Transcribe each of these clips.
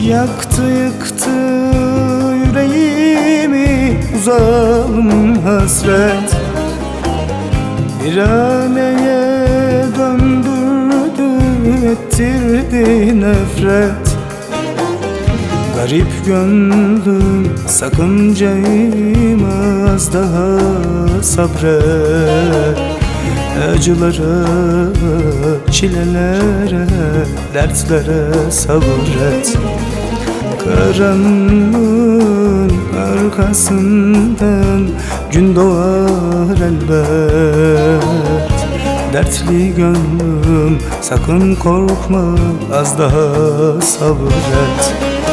Yaktı yıktı yüreğimi uzağım hasret, viraneye döndürdü ettirdi nefret. Garip gönlüm sakıncayım, az daha sabret. Acılara, çilelere, dertlere sabret. Karanlığın arkasından gün doğar elbet. Dertli gönlüm sakın korkma, az daha sabret.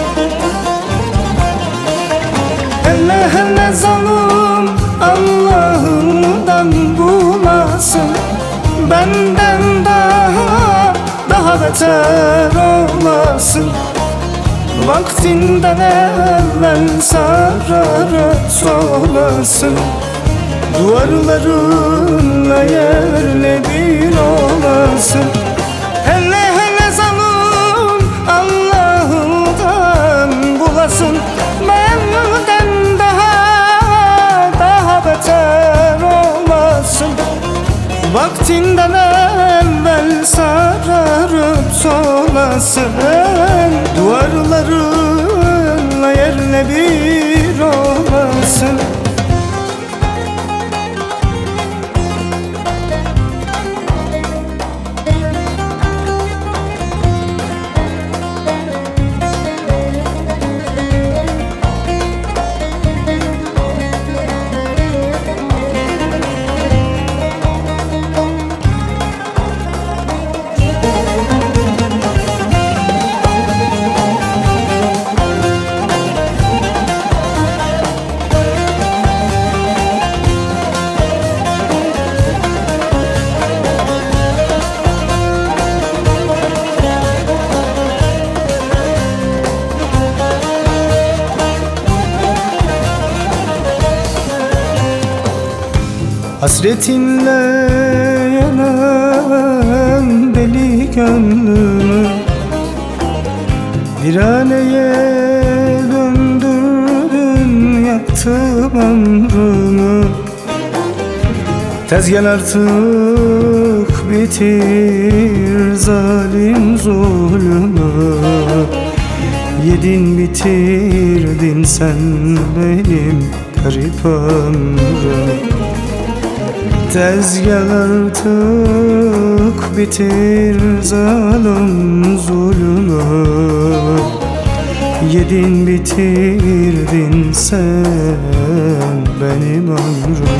Hele hele zalim Allah'ından bulasın, benden daha beter olasın. Vaktinden evvel sararıp solasın, duvarlarınla yerle bir olasın. Hele hele zalim Allah'ından bulasın, benden daha beter olasın. Vaktinden evvel sararıp solasın, duvarlarınla yerle bir olasın. Hasretinle yanan deli gönlümü viraneye döndürdün, yaktım ömrümü. Tez gel artık bitir zalim zulmü. Yedin bitirdin sen benim garip ömrümü. Tez gel artık bitir zalim zulmü. Yedin bitirdin sen benim ömrümü.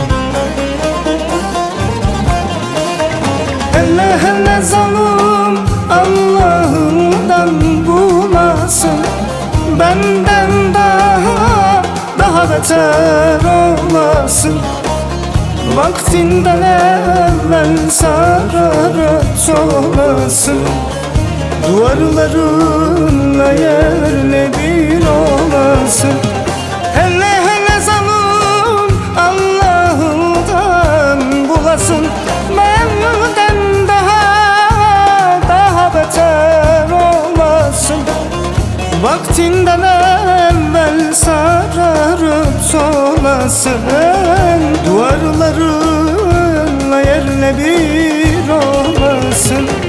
Hele hele zalim Allah'ından bulasın, benden daha beter olasın. Vaktinden evvel sararıp solasın, duvarlarınla yerle bir olasın. Hele hele zalim Allah'ından bulasın, benden daha beter olasın. Vaktinden evvel sararıp solasın, duvarlarınla yerle bir olasın.